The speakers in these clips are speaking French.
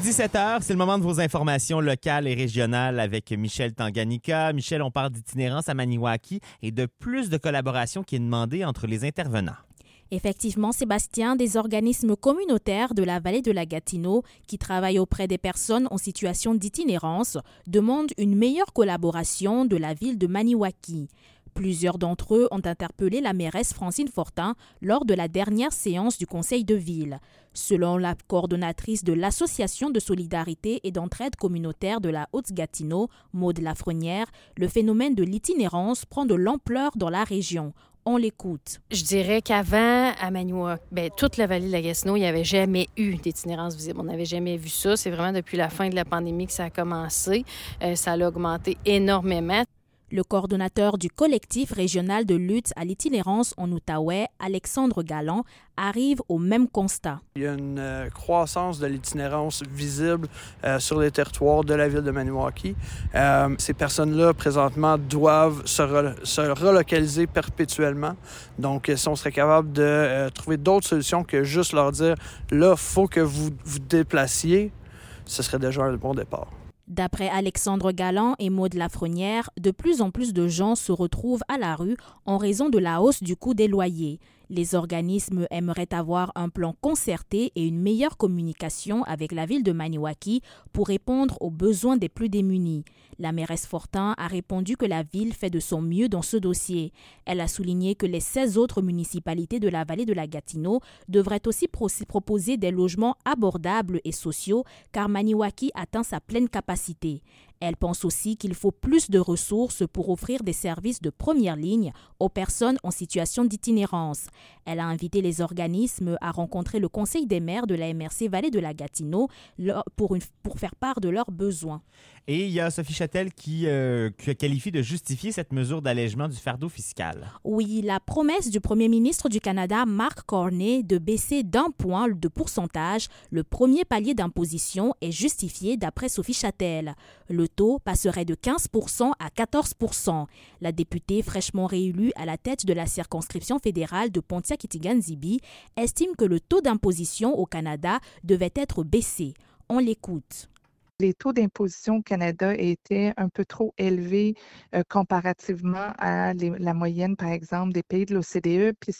17h, c'est le moment de vos informations locales et régionales avec Michel Tanganyika. Michel, on parle d'itinérance à Maniwaki et de plus de collaboration qui est demandée entre les intervenants. Effectivement, Sébastien, des organismes communautaires de la vallée de la Gatineau qui travaillent auprès des personnes en situation d'itinérance demandent une meilleure collaboration de la ville de Maniwaki. Plusieurs d'entre eux ont interpellé la mairesse Francine Fortin lors de la dernière séance du conseil de ville. Selon la coordonnatrice de l'Association de solidarité et d'entraide communautaire de la Haute-Gatineau, Maude Lafrenière, le phénomène de l'itinérance prend de l'ampleur dans la région. On l'écoute. Je dirais qu'avant, à Maniwaki, toute la vallée de la Gatineau, il n'y avait jamais eu d'itinérance visible. On n'avait jamais vu ça. C'est vraiment depuis la fin de la pandémie que ça a commencé. Ça a augmenté énormément. Le coordonnateur du collectif régional de lutte à l'itinérance en Outaouais, Alexandre Galland, arrive au même constat. Il y a une croissance de l'itinérance visible sur les territoires de la ville de Maniwaki. Ces personnes-là, présentement, doivent se relocaliser perpétuellement. Donc, si on serait capable de trouver d'autres solutions que juste leur dire « là, il faut que vous vous déplaciez », ce serait déjà un bon départ. D'après Alexandre Galland et Maude Lafrenière, de plus en plus de gens se retrouvent à la rue en raison de la hausse du coût des loyers. Les organismes aimeraient avoir un plan concerté et une meilleure communication avec la ville de Maniwaki pour répondre aux besoins des plus démunis. La mairesse Fortin a répondu que la ville fait de son mieux dans ce dossier. Elle a souligné que les 16 autres municipalités de la vallée de la Gatineau devraient aussi proposer des logements abordables et sociaux car Maniwaki atteint sa pleine capacité. Elle pense aussi qu'il faut plus de ressources pour offrir des services de première ligne aux personnes en situation d'itinérance. Elle a invité les organismes à rencontrer le conseil des maires de la MRC Vallée de la Gatineau pour faire part de leurs besoins. Et il y a Sophie Châtel qui qualifie de justifier cette mesure d'allègement du fardeau fiscal. Oui, la promesse du premier ministre du Canada, Mark Carney, de baisser d'1 point de pourcentage le premier palier d'imposition est justifiée d'après Sophie Châtel. Le taux passerait de 15% à 14%. La députée fraîchement réélue à la tête de la circonscription fédérale de Pontiac-Itigan-Zibi estime que le taux d'imposition au Canada devait être baissé. On l'écoute. Les taux d'imposition au Canada étaient un peu trop élevés comparativement à la moyenne, par exemple, des pays de l'OCDE. Puis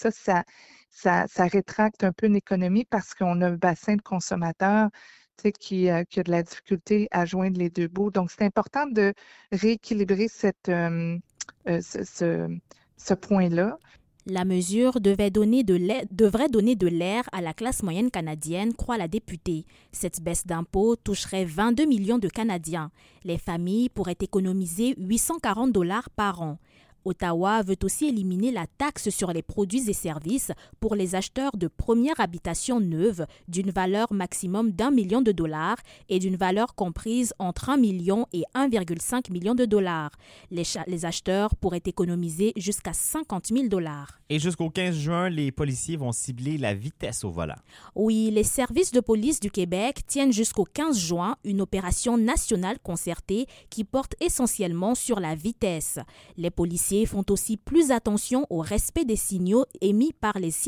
ça rétracte un peu une économie parce qu'on a un bassin de consommateurs qui a de la difficulté à joindre les deux bouts. Donc, c'est important de rééquilibrer ce point-là. La mesure devrait donner de l'air à la classe moyenne canadienne, croit la députée. Cette baisse d'impôt toucherait 22 millions de Canadiens. Les familles pourraient économiser 840 $ par an. Ottawa veut aussi éliminer la taxe sur les produits et services pour les acheteurs de première habitation neuve d'une valeur maximum d'1 million de $ et d'une valeur comprise entre 1 million et 1,5 million de $. Les acheteurs pourraient économiser jusqu'à 50 000 $. Et jusqu'au 15 juin, les policiers vont cibler la vitesse au volant. Oui, les services de police du Québec tiennent jusqu'au 15 juin une opération nationale concertée qui porte essentiellement sur la vitesse. Les policiers font aussi plus attention au respect des signaux émis par les